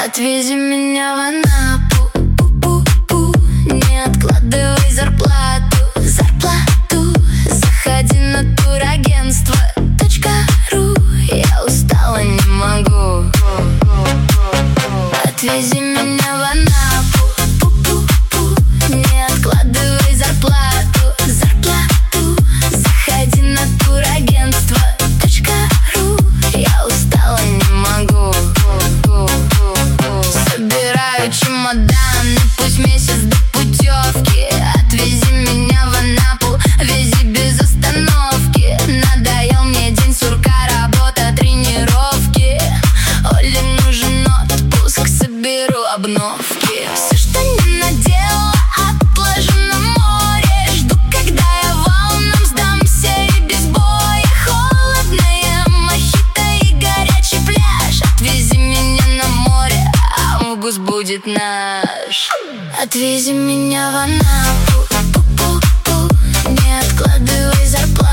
Отвези меня в Анапу, пу-пу-пу. Не откладывай зарплату, заходи на турагентство.ру. Я устала, не могу. Отвези меня в Анапу, пу-пу-пу. Не откладывай зарплату, заходи на турагентство.ру. Я устала, не могу. Собираю чемоданы, пусть месяц до путевки. Отвези меня в Анапу, вези без остановки. Надоел мне день сурка, работа, тренировки. Оле нужен отпуск, соберу обновки. Все, что не надела, отложу на море. Жду, когда я волнам сдамся и без боя. Холодная мохито и горячий пляж. Отвези меня на море, август будет наш. Отвези меня в Анапу, пу-пу-пу. Не откладывай зарплату,